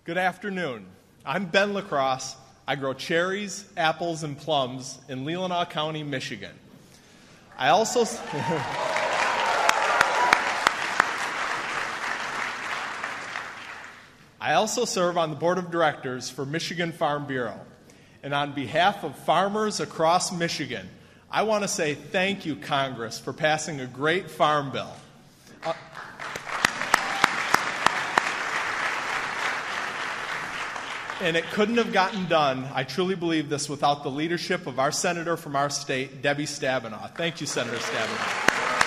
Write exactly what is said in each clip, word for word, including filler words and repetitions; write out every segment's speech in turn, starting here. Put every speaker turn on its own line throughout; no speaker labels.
Good afternoon. I'm Ben Lacrosse. I grow cherries, apples, and plums in Leelanau County, Michigan. I also I also serve on the board of directors for Michigan Farm Bureau. And on behalf of farmers across Michigan, I want to say thank you, Congress, for passing a great farm bill. Uh, and it couldn't have gotten done, I truly believe this, without the leadership of our senator from our state, Debbie Stabenow. Thank you, Senator Stabenow.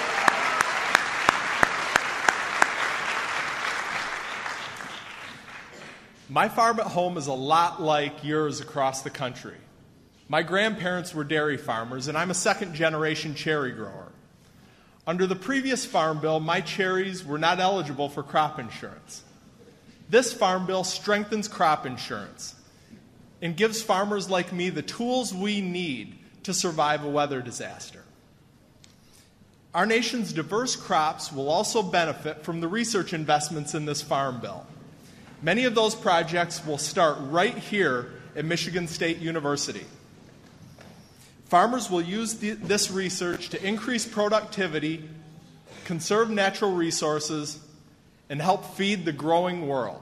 My farm at home is a lot like yours across the country. My grandparents were dairy farmers, and I'm a second-generation cherry grower. Under the previous farm bill, my cherries were not eligible for crop insurance. This farm bill strengthens crop insurance and gives farmers like me the tools we need to survive a weather disaster. Our nation's diverse crops will also benefit from the research investments in this farm bill. Many of those projects will start right here at Michigan State University. Farmers will use the, this research to increase productivity, conserve natural resources, and help feed the growing world.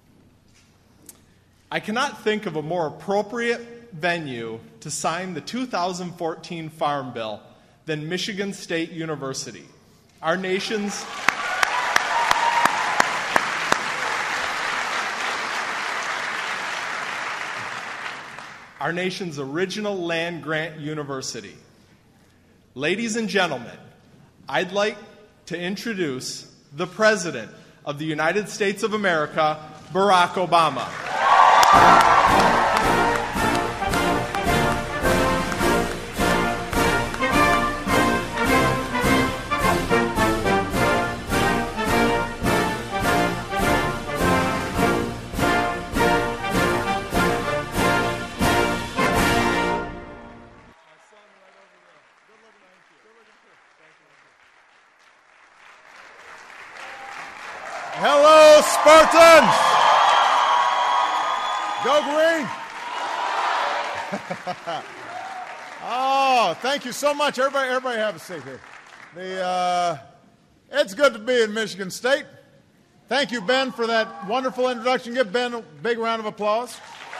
I cannot think of a more appropriate venue to sign the two thousand fourteen Farm Bill than Michigan State University, our nation's our nation's original land-grant university. Ladies and gentlemen, I'd like to introduce the President of the United States of America, Barack Obama.
Hello, Spartans! Go Green! Oh, thank you so much. Everybody, everybody have a seat here. The, uh, it's good to be in Michigan State. Thank you, Ben, for that wonderful introduction. Give Ben a big round of applause.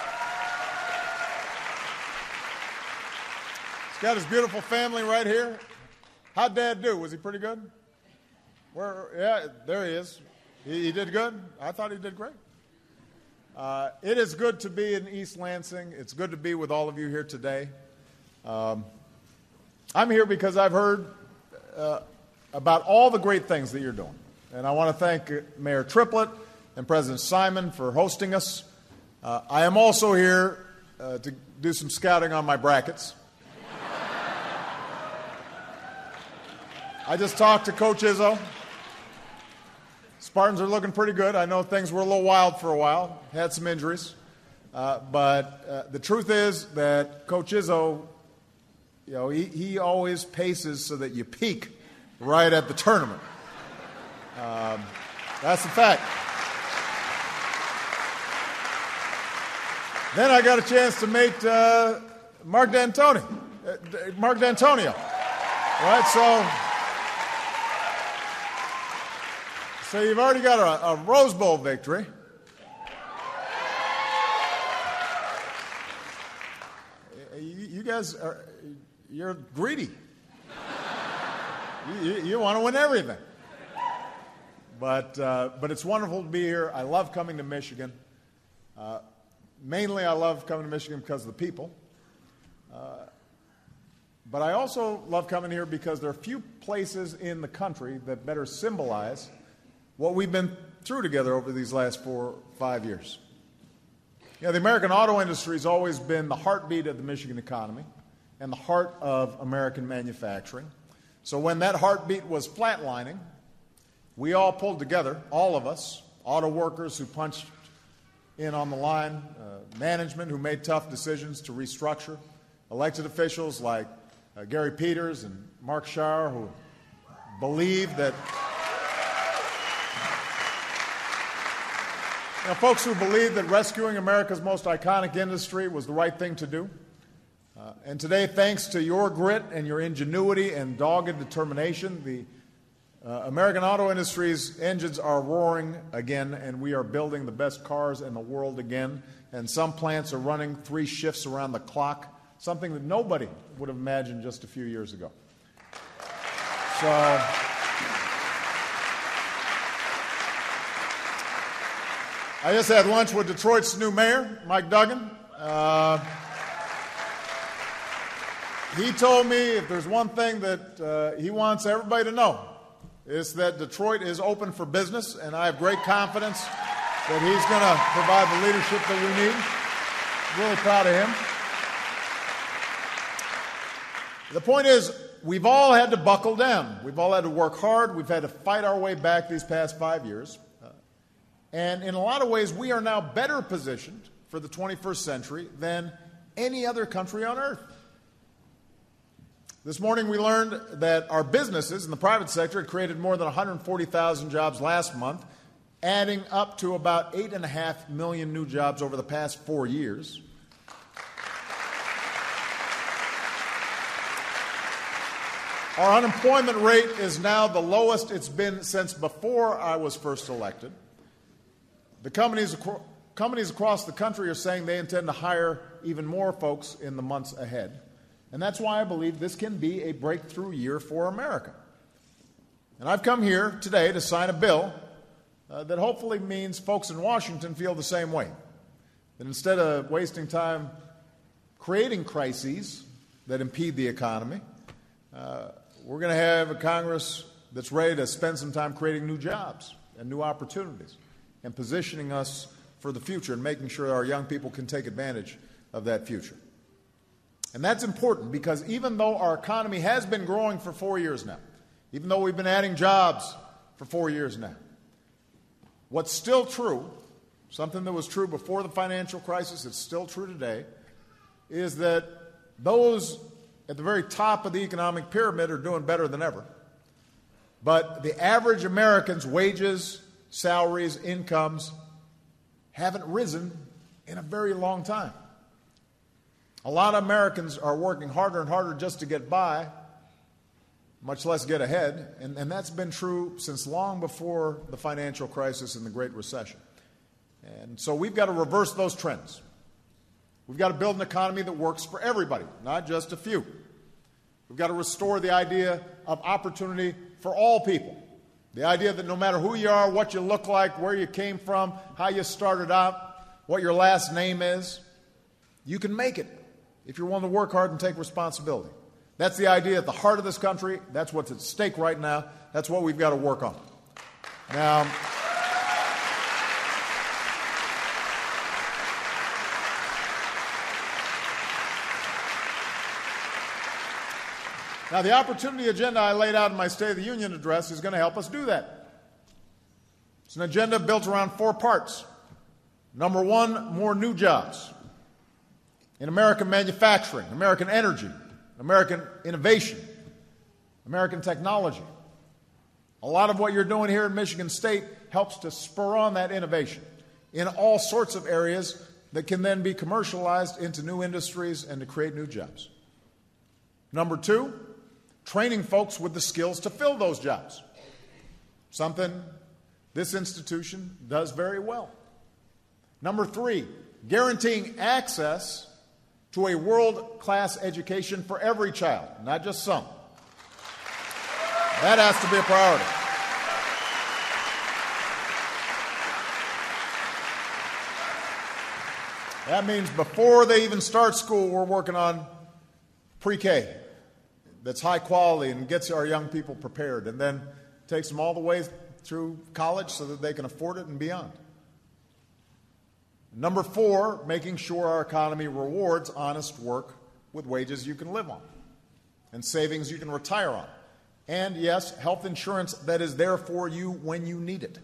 He's got his beautiful family right here. How'd Dad do? Was he pretty good? Where? Yeah, there he is. He, he did good? I thought he did great. Uh, it is good to be in East Lansing. It's good to be with all of you here today. Um, I'm here because I've heard uh, about all the great things that you're doing. And I want to thank Mayor Triplett and President Simon for hosting us. Uh, I am also here uh, to do some scouting on my brackets. I just talked to Coach Izzo. Spartans are looking pretty good. I know things were a little wild for a while, had some injuries. Uh, but uh, the truth is that Coach Izzo, you know, he, he always paces so that you peak right at the tournament. Um, that's the fact. Then I got a chance to meet uh, Mark D'Antoni, uh, Mark D'Antonio, right? So... So you've already got a, a Rose Bowl victory. You, you guys are, you're greedy. You, you, you want to win everything. But, uh, but it's wonderful to be here. I love coming to Michigan. Uh, mainly I love coming to Michigan because of the people. Uh, but I also love coming here because there are few places in the country that better symbolize what we've been through together over these last four, five years. You know, the American auto industry has always been the heartbeat of the Michigan economy and the heart of American manufacturing. So when that heartbeat was flatlining, we all pulled together, all of us, auto workers who punched in on the line, uh, management who made tough decisions to restructure, elected officials like uh, Gary Peters and Mark Schauer who believed that Now, folks who believe that rescuing America's most iconic industry was the right thing to do. Uh, and today, thanks to your grit and your ingenuity and dogged determination, the uh, American auto industry's engines are roaring again, and we are building the best cars in the world again. And some plants are running three shifts around the clock, something that nobody would have imagined just a few years ago. So, I just had lunch with Detroit's new mayor, Mike Duggan. Uh, he told me if there's one thing that uh, he wants everybody to know, it's that Detroit is open for business, and I have great confidence that he's going to provide the leadership that we need. Really proud of him. The point is, we've all had to buckle down. We've all had to work hard. We've had to fight our way back these past five years. And in a lot of ways, we are now better positioned for the twenty-first century than any other country on earth. This morning, we learned that our businesses in the private sector had created more than one hundred forty thousand jobs last month, adding up to about eight point five million new jobs over the past four years. Our unemployment rate is now the lowest it's been since before I was first elected. The companies, companies across the country are saying they intend to hire even more folks in the months ahead. And that's why I believe this can be a breakthrough year for America. And I've come here today to sign a bill uh, that hopefully means folks in Washington feel the same way. That instead of wasting time creating crises that impede the economy, uh, we're going to have a Congress that's ready to spend some time creating new jobs and new opportunities, and positioning us for the future and making sure our young people can take advantage of that future. And that's important because even though our economy has been growing for four years now, even though we've been adding jobs for four years now, what's still true, something that was true before the financial crisis, it's still true today, is that those at the very top of the economic pyramid are doing better than ever. But the average American's wages, salaries, incomes haven't risen in a very long time. A lot of Americans are working harder and harder just to get by, much less get ahead, and, and that's been true since long before the financial crisis and the Great Recession. And so we've got to reverse those trends. We've got to build an economy that works for everybody, not just a few. We've got to restore the idea of opportunity for all people. The idea that no matter who you are, what you look like, where you came from, how you started out, what your last name is, you can make it if you're willing to work hard and take responsibility. That's the idea at the heart of this country. That's what's at stake right now. That's what we've got to work on. Now, Now, the opportunity agenda I laid out in my State of the Union address is going to help us do that. It's an agenda built around four parts. Number one, more new jobs in American manufacturing, American energy, American innovation, American technology. A lot of what you're doing here in Michigan State helps to spur on that innovation in all sorts of areas that can then be commercialized into new industries and to create new jobs. Number two, training folks with the skills to fill those jobs, something this institution does very well. Number three, guaranteeing access to a world-class education for every child, not just some. That has to be a priority. That means before they even start school, we're working on pre-K that's high quality and gets our young people prepared, and then takes them all the way through college so that they can afford it and beyond. Number four, making sure our economy rewards honest work with wages you can live on and savings you can retire on. And yes, health insurance that is there for you when you need it.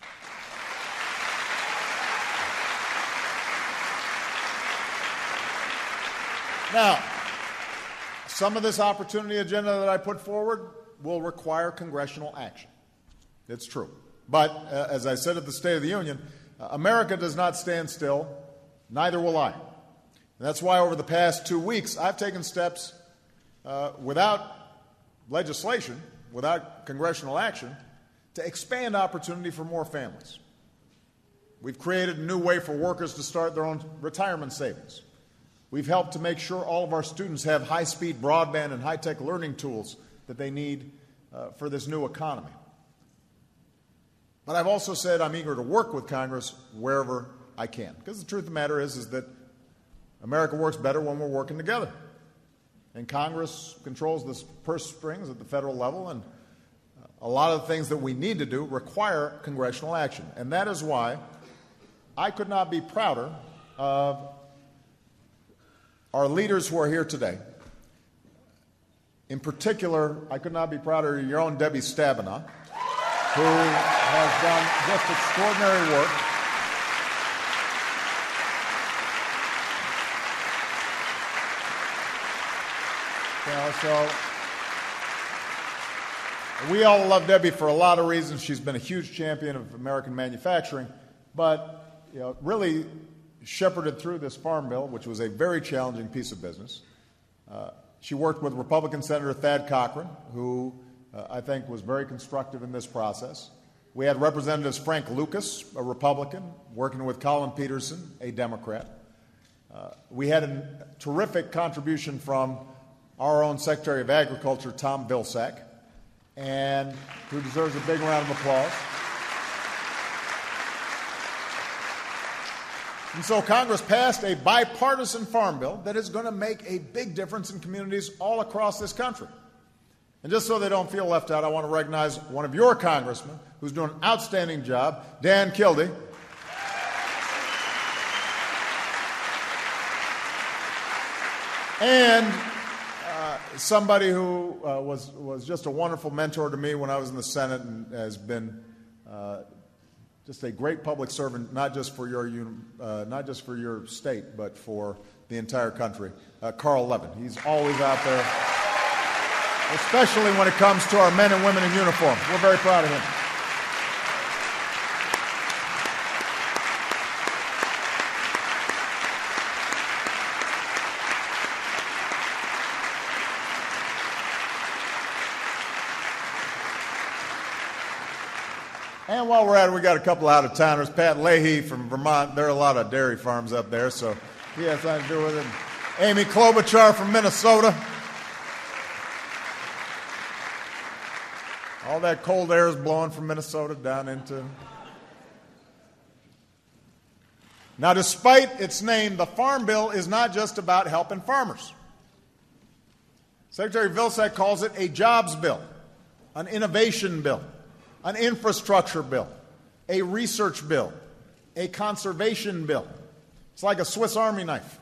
Now, some of this opportunity agenda that I put forward will require congressional action. It's true. But, uh, as I said at the State of the Union, Uh, America does not stand still, neither will I. And that's why over the past two weeks, I've taken steps uh, without legislation, without congressional action, to expand opportunity for more families. We've created a new way for workers to start their own retirement savings. We've helped to make sure all of our students have high-speed broadband and high-tech learning tools that they need uh, for this new economy. But I've also said I'm eager to work with Congress wherever I can, because the truth of the matter is, is that America works better when we're working together. And Congress controls the purse strings at the federal level, and a lot of the things that we need to do require congressional action. And that is why I could not be prouder of our leaders who are here today. In particular, I could not be prouder of your own Debbie Stabenow, who has done just extraordinary work. You know, so we all love Debbie for a lot of reasons. She's been a huge champion of American manufacturing, but you know, really shepherded through this farm bill, which was a very challenging piece of business. Uh, she worked with Republican Senator Thad Cochran, who uh, I think was very constructive in this process. We had Representatives Frank Lucas, a Republican, working with Colin Peterson, a Democrat. Uh, we had a terrific contribution from our own Secretary of Agriculture, Tom Vilsack, and who deserves a big round of applause. And so Congress passed a bipartisan farm bill that is going to make a big difference in communities all across this country. And just so they don't feel left out, I want to recognize one of your congressmen who's doing an outstanding job, Dan Kildee. And uh, somebody who uh, was, was just a wonderful mentor to me when I was in the Senate and has been uh, just a great public servant, not just for your uh, not just for your state, but for the entire country. Uh, Carl Levin. He's always out there, especially when it comes to our men and women in uniform. We're very proud of him. And while we're at it, we got a couple out-of-towners. Pat Leahy from Vermont. There are a lot of dairy farms up there, so he has something to do with it. Amy Klobuchar from Minnesota. All that cold air is blowing from Minnesota down into... Now, despite its name, the Farm Bill is not just about helping farmers. Secretary Vilsack calls it a jobs bill, an innovation bill, an infrastructure bill, a research bill, a conservation bill. It's like a Swiss Army knife.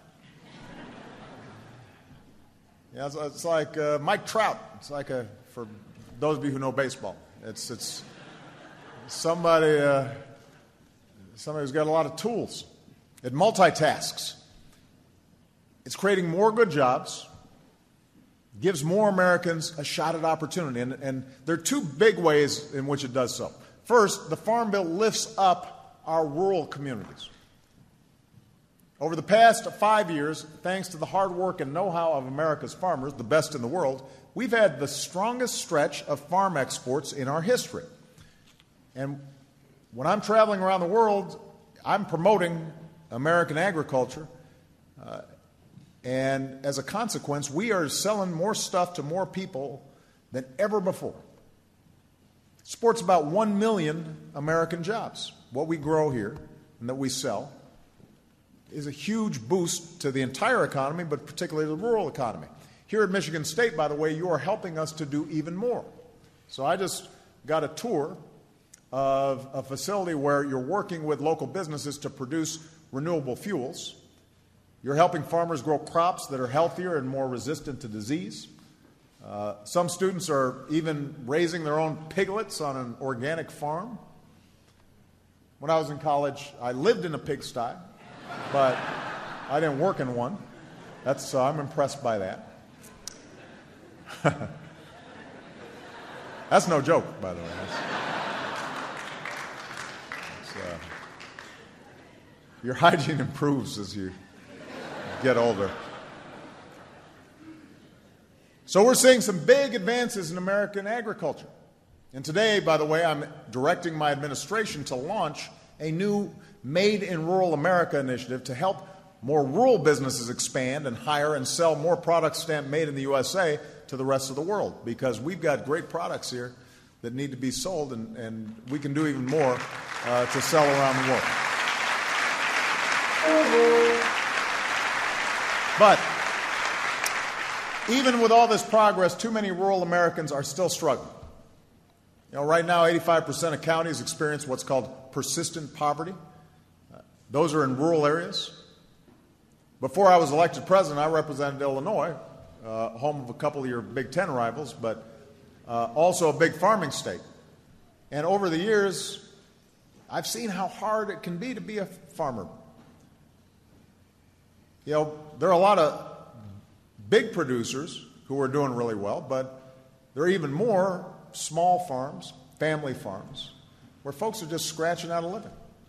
Yeah, it's, it's like uh, Mike Trout. It's like a, for those of you who know baseball, it's it's somebody uh, somebody who's got a lot of tools. It multitasks. It's creating more good jobs, gives more Americans a shot at opportunity. And, and there are two big ways in which it does so. First, the Farm Bill lifts up our rural communities. Over the past five years, thanks to the hard work and know-how of America's farmers, the best in the world, we've had the strongest stretch of farm exports in our history. And when I'm traveling around the world, I'm promoting American agriculture. Uh, And as a consequence, we are selling more stuff to more people than ever before. It supports about one million American jobs. What we grow here and that we sell is a huge boost to the entire economy, but particularly the rural economy. Here at Michigan State, by the way, you are helping us to do even more. So I just got a tour of a facility where you're working with local businesses to produce renewable fuels. You're helping farmers grow crops that are healthier and more resistant to disease. Uh, some students are even raising their own piglets on an organic farm. When I was in college, I lived in a pigsty, but I didn't work in one. That's, uh, I'm impressed by that. That's no joke, by the way. That's, that's, uh, your hygiene improves as you get older. So we're seeing some big advances in American agriculture. And today, by the way, I'm directing my administration to launch a new Made in Rural America initiative to help more rural businesses expand and hire and sell more products stamped made in the U S A to the rest of the world, because we've got great products here that need to be sold, and, and we can do even more uh, to sell around the world. But even with all this progress, too many rural Americans are still struggling. You know, right now, eighty-five percent of counties experience what's called persistent poverty. Uh, those are in rural areas. Before I was elected president, I represented Illinois, uh, home of a couple of your Big Ten rivals, but uh, also a big farming state. And over the years, I've seen how hard it can be to be a farmer. You know, there are a lot of big producers who are doing really well, but there are even more small farms, family farms, where folks are just scratching out a living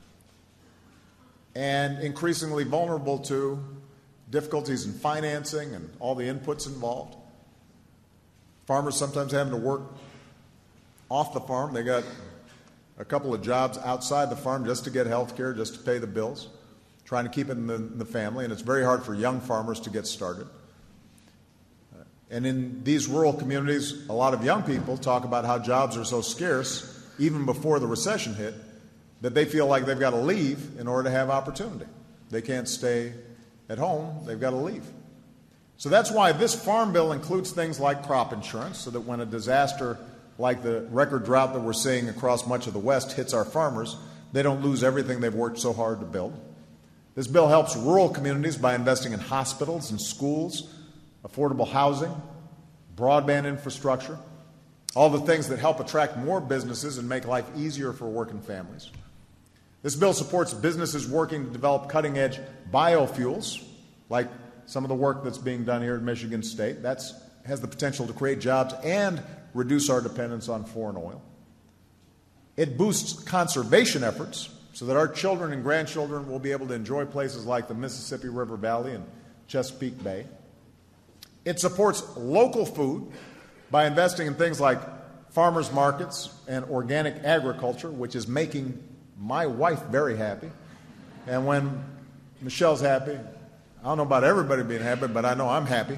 and increasingly vulnerable to difficulties in financing and all the inputs involved. Farmers sometimes having to work off the farm. They got a couple of jobs outside the farm just to get health care, just to pay the bills, trying to keep it in the, in the family, and it's very hard for young farmers to get started. And in these rural communities, a lot of young people talk about how jobs are so scarce, even before the recession hit, that they feel like they've got to leave in order to have opportunity. They can't stay at home, they've got to leave. So that's why this farm bill includes things like crop insurance, so that when a disaster like the record drought that we're seeing across much of the West hits our farmers, they don't lose everything they've worked so hard to build. This bill helps rural communities by investing in hospitals and schools, affordable housing, broadband infrastructure, all the things that help attract more businesses and make life easier for working families. This bill supports businesses working to develop cutting-edge biofuels, like some of the work that's being done here at Michigan State. That has the potential to create jobs and reduce our dependence on foreign oil. It boosts conservation efforts so that our children and grandchildren will be able to enjoy places like the Mississippi River Valley and Chesapeake Bay. It supports local food by investing in things like farmers markets and organic agriculture, which is making my wife very happy. And when Michelle's happy, I don't know about everybody being happy, but I know I'm happy.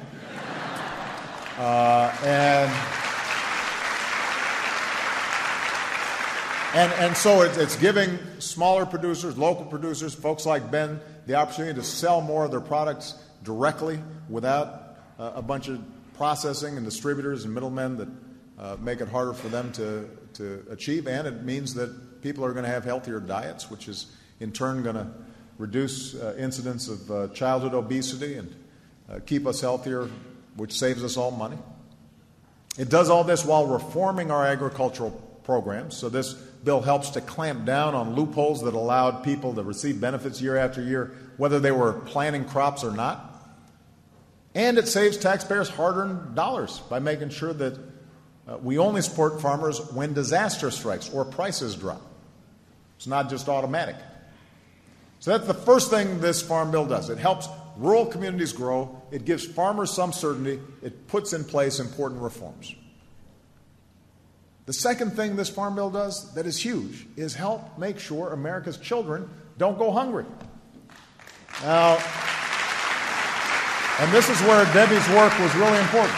Uh, and, and and so it, it's giving smaller producers, local producers, folks like Ben, the opportunity to sell more of their products directly without uh, a bunch of processing and distributors and middlemen that uh, make it harder for them to, to achieve. And it means that people are going to have healthier diets, which is in turn going to reduce uh, incidence of uh, childhood obesity and uh, keep us healthier, which saves us all money. It does all this while reforming our agricultural programs. So this bill helps to clamp down on loopholes that allowed people to receive benefits year after year, whether they were planting crops or not. And it saves taxpayers hard-earned dollars by making sure that uh, we only support farmers when disaster strikes or prices drop. It's not just automatic. So that's the first thing this farm bill does. It helps rural communities grow. It gives farmers some certainty. It puts in place important reforms. The second thing this farm bill does that is huge is help make sure America's children don't go hungry. Now, and this is where Debbie's work was really important.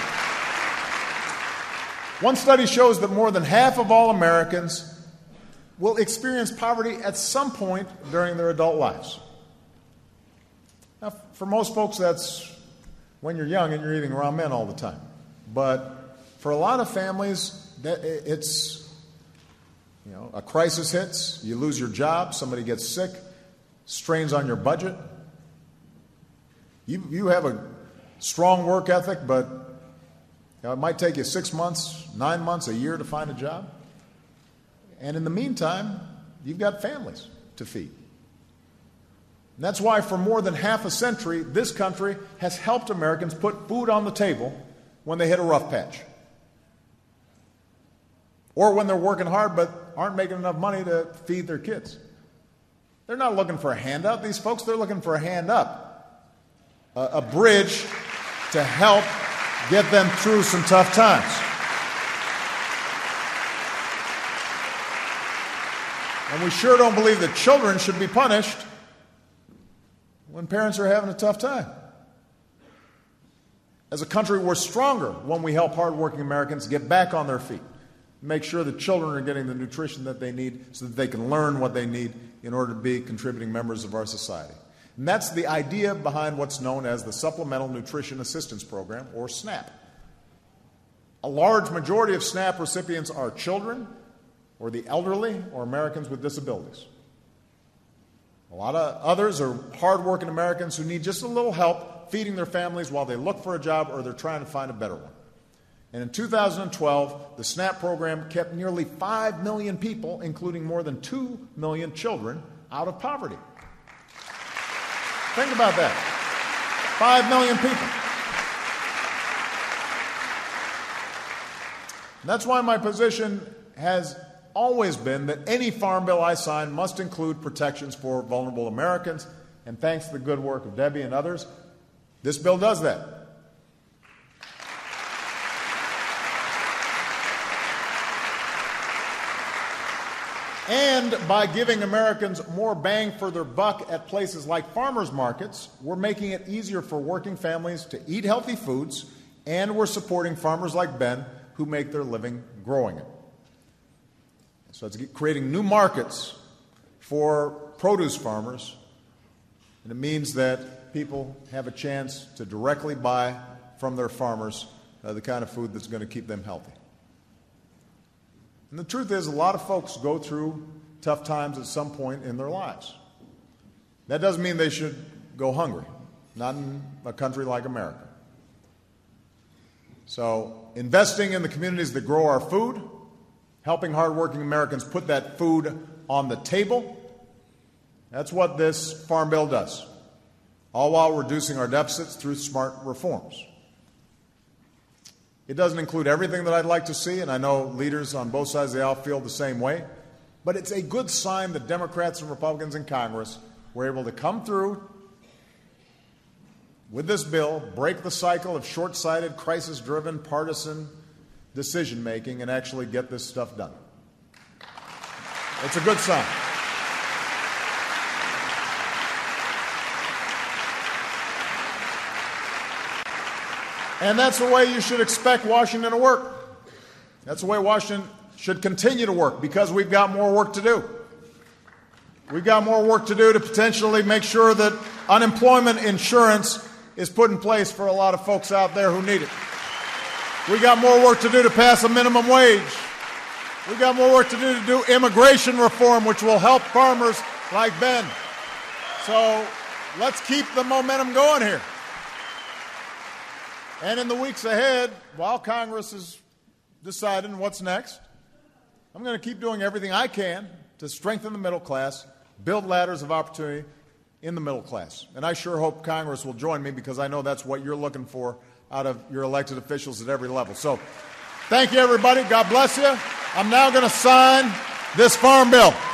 One study shows that more than half of all Americans will experience poverty at some point during their adult lives. Now, for most folks, that's when you're young and you're eating ramen all the time. But for a lot of families, that it's, you know, a crisis hits, you lose your job, somebody gets sick, strains on your budget. You, you have a strong work ethic, but you know, it might take you six months, nine months, a year to find a job. And in the meantime, you've got families to feed. And that's why for more than half a century, this country has helped Americans put food on the table when they hit a rough patch. Or when they're working hard but aren't making enough money to feed their kids. They're not looking for a handout. These folks, they're looking for a hand up, a, a bridge to help get them through some tough times. And we sure don't believe that children should be punished when parents are having a tough time. As a country, we're stronger when we help hardworking Americans get back on their feet, make sure that children are getting the nutrition that they need so that they can learn what they need in order to be contributing members of our society. And that's the idea behind what's known as the Supplemental Nutrition Assistance Program, or SNAP. A large majority of SNAP recipients are children, or the elderly, or Americans with disabilities. A lot of others are hardworking Americans who need just a little help feeding their families while they look for a job or they're trying to find a better one. And in two thousand twelve, the SNAP program kept nearly five million people, including more than two million children, out of poverty. Think about that. five million people. And that's why my position has always been that any farm bill I sign must include protections for vulnerable Americans. And thanks to the good work of Debbie and others, this bill does that. And by giving Americans more bang for their buck at places like farmers markets, we're making it easier for working families to eat healthy foods, and we're supporting farmers like Ben who make their living growing it. So it's creating new markets for produce farmers, and it means that people have a chance to directly buy from their farmers uh, the kind of food that's going to keep them healthy. And the truth is, a lot of folks go through tough times at some point in their lives. That doesn't mean they should go hungry, not in a country like America. So investing in the communities that grow our food, helping hardworking Americans put that food on the table, that's what this Farm Bill does, all while reducing our deficits through smart reforms. It doesn't include everything that I'd like to see, and I know leaders on both sides of the aisle feel the same way, but it's a good sign that Democrats and Republicans in Congress were able to come through with this bill, break the cycle of short-sighted, crisis-driven, partisan decision-making, and actually get this stuff done. It's a good sign. And that's the way you should expect Washington to work. That's the way Washington should continue to work, because we've got more work to do. We've got more work to do to potentially make sure that unemployment insurance is put in place for a lot of folks out there who need it. We've got more work to do to pass a minimum wage. We've got more work to do to do immigration reform, which will help farmers like Ben. So let's keep the momentum going here. And in the weeks ahead, while Congress is deciding what's next, I'm going to keep doing everything I can to strengthen the middle class, build ladders of opportunity in the middle class. And I sure hope Congress will join me, because I know that's what you're looking for out of your elected officials at every level. So thank you, everybody. God bless you. I'm now going to sign this Farm Bill.